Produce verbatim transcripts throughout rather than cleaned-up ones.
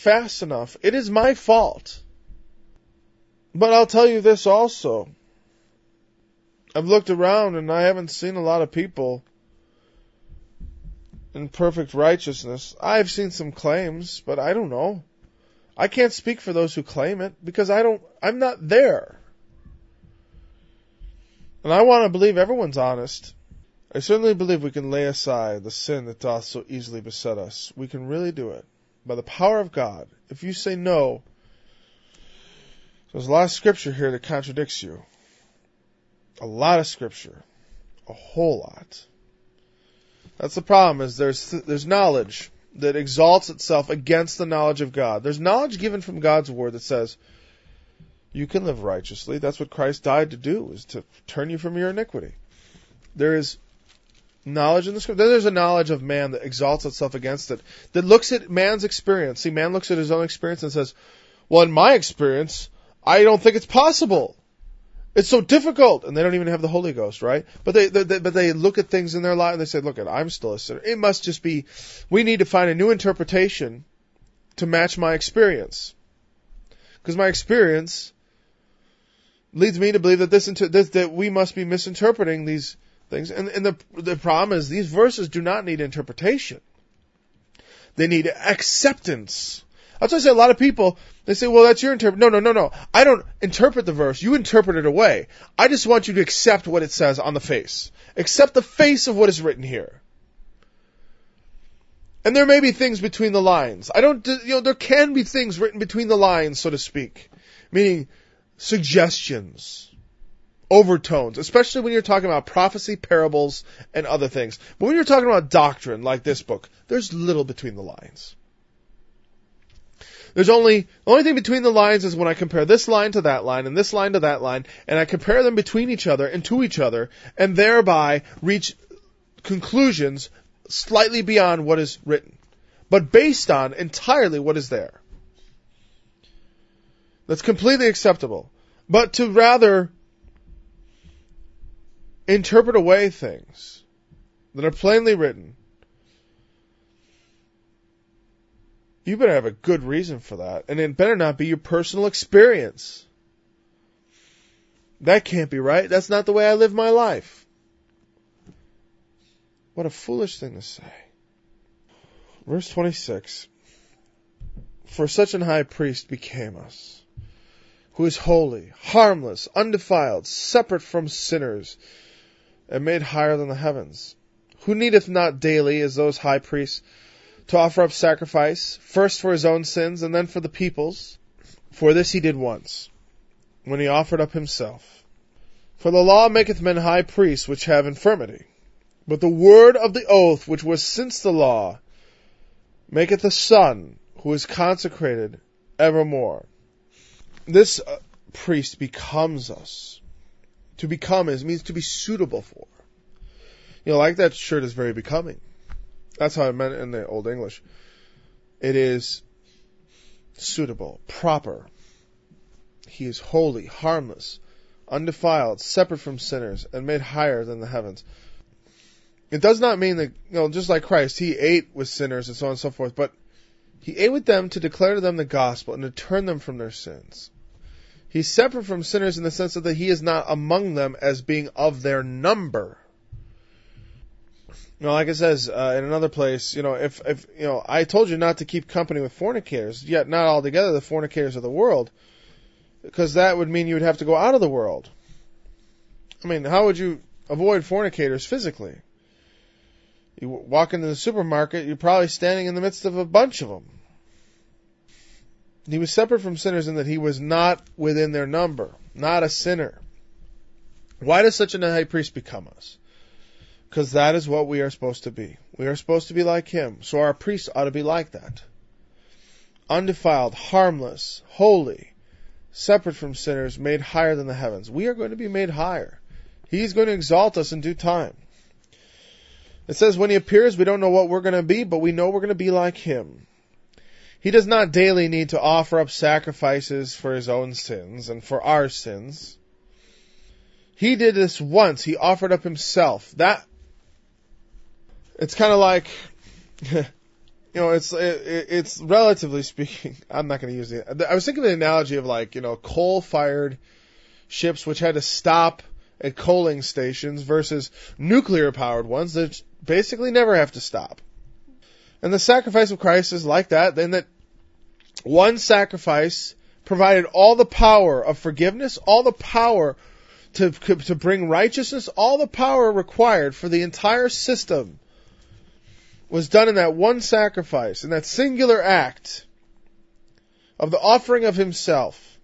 fast enough. It is my fault. But I'll tell you this also. I've looked around and I haven't seen a lot of people in perfect righteousness. I've seen some claims, but I don't know. I can't speak for those who claim it because I don't, I'm not there. And I want to believe everyone's honest. I certainly believe we can lay aside the sin that doth so easily beset us. We can really do it. By the power of God. If you say no, there's a lot of scripture here that contradicts you. A lot of scripture. A whole lot. That's the problem, is there's there's knowledge that exalts itself against the knowledge of God. There's knowledge given from God's word that says you can live righteously. That's what Christ died to do, is to turn you from your iniquity. There is knowledge in the scripture. Then there's a knowledge of man that exalts itself against it, that looks at man's experience. See, man looks at his own experience and says, well, in my experience, I don't think it's possible. It's so difficult. And they don't even have the Holy Ghost, right? But they, they, they but they look at things in their life and they say, look, I'm still a sinner. It must just be, we need to find a new interpretation to match my experience. Because my experience leads me to believe that this, this that we must be misinterpreting these things. And, and the the problem is these verses do not need interpretation. They need acceptance. That's why I say a lot of people, they say, well, that's your interpretation. No, no, no, no. I don't interpret the verse. You interpret it away. I just want you to accept what it says on the face. Accept the face of what is written here. And there may be things between the lines. I don't, you know, there can be things written between the lines, so to speak. Meaning suggestions, overtones, especially when you're talking about prophecy, parables, and other things. But when you're talking about doctrine, like this book, there's little between the lines. There's only, the only thing between the lines is when I compare this line to that line and this line to that line, and I compare them between each other and to each other, and thereby reach conclusions slightly beyond what is written, but based on entirely what is there. That's completely acceptable. But to rather interpret away things that are plainly written, you better have a good reason for that. And it better not be your personal experience. That can't be right. That's not the way I live my life. What a foolish thing to say. Verse twenty-six. For such an high priest became us, who is holy, harmless, undefiled, separate from sinners, and made higher than the heavens, who needeth not daily, as those high priests, to offer up sacrifice, first for his own sins, and then for the people's. For this he did once, when he offered up himself. For the law maketh men high priests which have infirmity, but the word of the oath, which was since the law, maketh the Son, who is consecrated evermore. This uh, priest becomes us. To become is means to be suitable for. You know, like that shirt is very becoming. That's how I meant it in the Old English. It is suitable, proper. He is holy, harmless, undefiled, separate from sinners, and made higher than the heavens. It does not mean that, you know, just like Christ, he ate with sinners and so on and so forth, but he ate with them to declare to them the gospel and to turn them from their sins. He's separate from sinners in the sense that he is not among them as being of their number. You know, like it says uh, in another place, you know, if, if, you know, I told you not to keep company with fornicators, yet not altogether the fornicators of the world, because that would mean you would have to go out of the world. I mean, how would you avoid fornicators physically? You walk into the supermarket, you're probably standing in the midst of a bunch of them. He was separate from sinners in that he was not within their number, not a sinner. Why does such a high priest become us? Because that is what we are supposed to be. We are supposed to be like him. So our priests ought to be like that. Undefiled, harmless, holy, separate from sinners, made higher than the heavens. We are going to be made higher. He's going to exalt us in due time. It says when he appears, we don't know what we're going to be, but we know we're going to be like him. He does not daily need to offer up sacrifices for his own sins and for our sins. He did this once. He offered up himself. That, it's kind of like, you know, it's it, it's relatively speaking. I'm not going to use it. I was thinking of the analogy of like you know coal-fired ships which had to stop at coaling stations versus nuclear-powered ones that basically never have to stop. And the sacrifice of Christ is like that. Then that one sacrifice provided all the power of forgiveness, all the power to to bring righteousness, all the power required for the entire system was done in that one sacrifice, in that singular act of the offering of himself.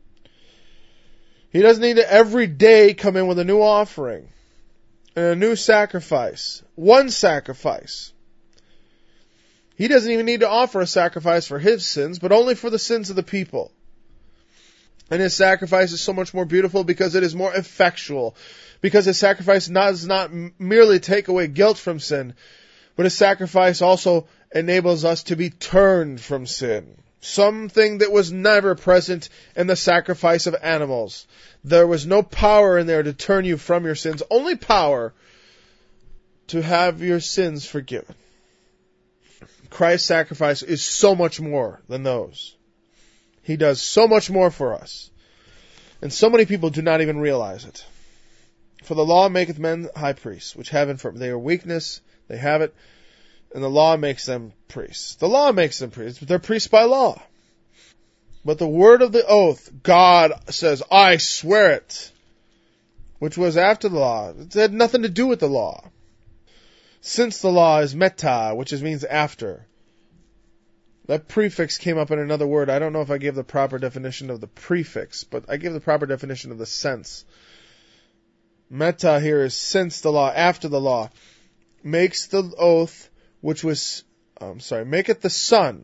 He doesn't need to every day come in with a new offering and a new sacrifice. One sacrifice. He doesn't even need to offer a sacrifice for his sins, but only for the sins of the people. And his sacrifice is so much more beautiful because it is more effectual. Because his sacrifice does not merely take away guilt from sin, but his sacrifice also enables us to be turned from sin. Something that was never present in the sacrifice of animals. There was no power in there to turn you from your sins. Only power to have your sins forgiven. Christ's sacrifice is so much more than those. He does so much more for us. And so many people do not even realize it. For the law maketh men high priests, which have infirmity. They are weakness, they have it, and the law makes them priests. The law makes them priests, but they're priests by law. But the word of the oath, God says, I swear it, which was after the law. It had nothing to do with the law. Since the law is meta, which is, means after. That prefix came up in another word. I don't know if I gave the proper definition of the prefix, but I gave the proper definition of the sense. Meta here is since the law, after the law. Makes the oath, which was, I'm sorry, maketh the Son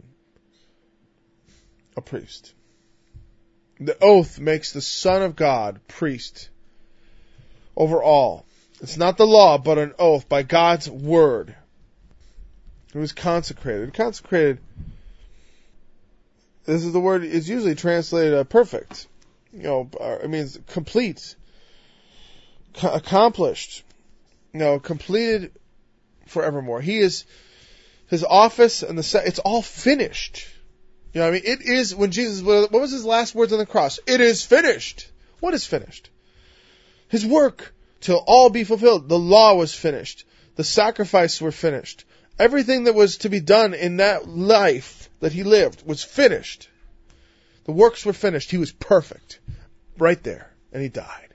a priest. The oath makes the Son of God priest over all. It's not the law, but an oath by God's word. It was consecrated. Consecrated, this is the word, is usually translated uh, perfect. You know, it means complete, co- accomplished, you know, completed forevermore. He is, his office and the, it's all finished. You know what I mean? It is, when Jesus, what was his last words on the cross? It is finished. What is finished? His work. Till all be fulfilled. The law was finished. The sacrifices were finished. Everything that was to be done in that life that he lived was finished. The works were finished. He was perfect. Right there. And he died.